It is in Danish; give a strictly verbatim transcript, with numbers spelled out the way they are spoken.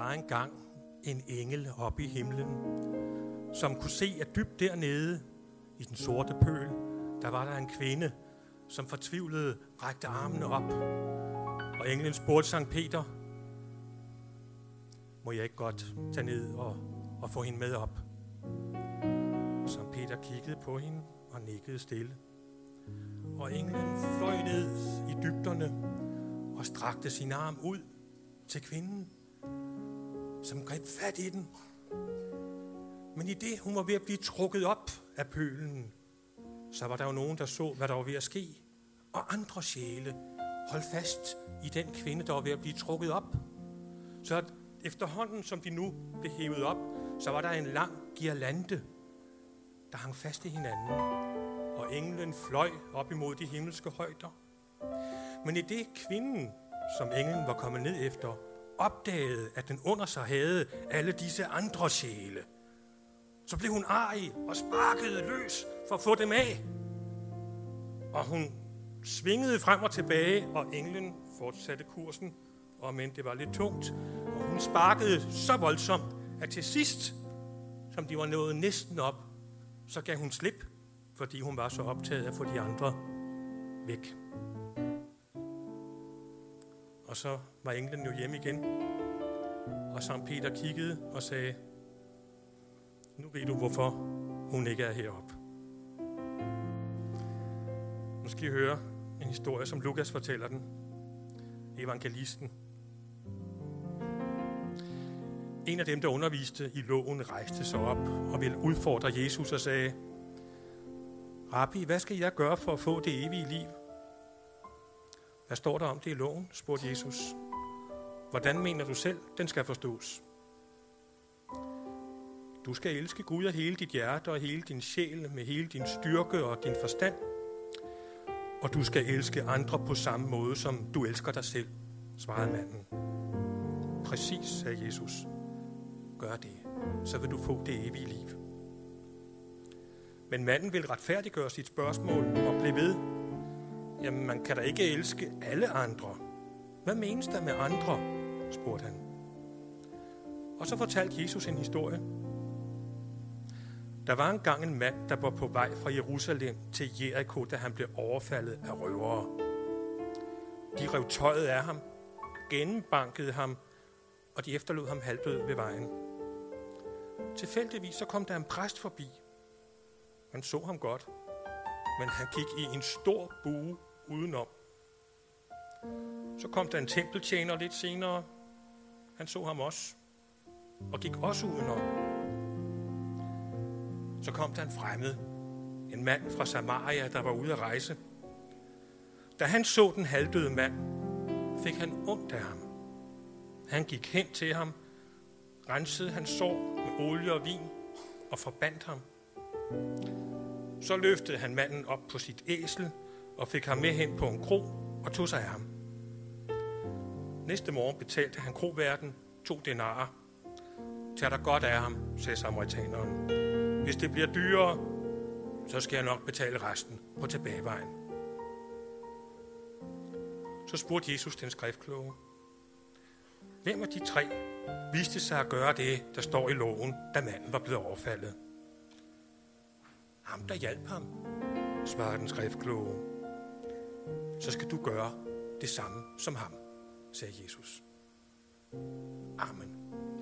var engang en engel oppe i himlen, som kunne se, at dybt dernede i den sorte pøl, der var der en kvinde, som fortvivlede rakte armene op. Og englen spurgte Sankt Peter, må jeg ikke godt tage ned og, og få hende med op? Sankt Peter kiggede på hende og nikkede stille. Og englen fløj ned i dybderne og strakte sin arm ud til kvinden, som greb fat i den. Men i det, hun var ved at blive trukket op af pølen, så var der jo nogen, der så, hvad der var ved at ske. Og andre sjæle holdt fast i den kvinde, der var ved at blive trukket op. Så efterhånden, som de nu blev hævet op, så var der en lang girlande, der hang fast i hinanden. Og englen fløj op imod de himmelske højder. Men i det kvinden, som englen var kommet ned efter, opdagede, at den under sig havde alle disse andre sjæle, så blev hun arg og sparkede løs for at få dem af. Og hun svingede frem og tilbage, og englen fortsatte kursen, og men det var lidt tungt. Og hun sparkede så voldsomt, at til sidst, som de var nået næsten op, så gav hun slip, fordi hun var så optaget af at få de andre væk. Og så var englen jo hjemme igen, og Sankt Peter kiggede og sagde, nu ved du, hvorfor hun ikke er heroppe. Nu skal I høre en historie, som Lukas fortæller den. Evangelisten. En af dem, der underviste i loven, rejste sig op og ville udfordre Jesus og sagde, Rabbi, hvad skal jeg gøre for at få det evige liv? Hvad står der om det i loven? Spurgte Jesus. Hvordan mener du selv, den skal forstås? Du skal elske Gud af hele dit hjerte og hele din sjæl, med hele din styrke og din forstand. Og du skal elske andre på samme måde, som du elsker dig selv, svarede manden. Præcis, sagde Jesus. Gør det, så vil du få det evige liv. Men manden ville retfærdiggøre sit spørgsmål og blev ved. Jamen, man kan da ikke elske alle andre. Hvad menes der med andre? Spurgte han. Og så fortalte Jesus en historie. Der var engang en mand, der var på vej fra Jerusalem til Jericho, da han blev overfaldet af røvere. De rev tøjet af ham, gennembankede ham, og de efterlod ham halvdød ved vejen. Tilfældigvis så kom der en præst forbi. Han så ham godt, men han gik i en stor bue udenom. Så kom der en tempeltjener lidt senere. Han så ham også, og gik også udenom. Så kom der en fremmed, en mand fra Samaria, der var ude at rejse. Da han så den halvdøde mand, fik han ondt af ham. Han gik hen til ham, rensede hans sår med olie og vin og forbandt ham. Så løftede han manden op på sit æsel og fik ham med hen på en kro og tog sig af ham. Næste morgen betalte han kroværten to denarer. Tag dig godt af ham, sagde samaritaneren. Hvis det bliver dyrere, så skal jeg nok betale resten på tilbagevejen. Så spurgte Jesus den skriftkloge. Hvem af de tre viste sig at gøre det, der står i loven, da manden var blevet overfaldet? Ham, der hjalp ham, svarede den skriftkloge. Så skal du gøre det samme som ham, sagde Jesus. Amen.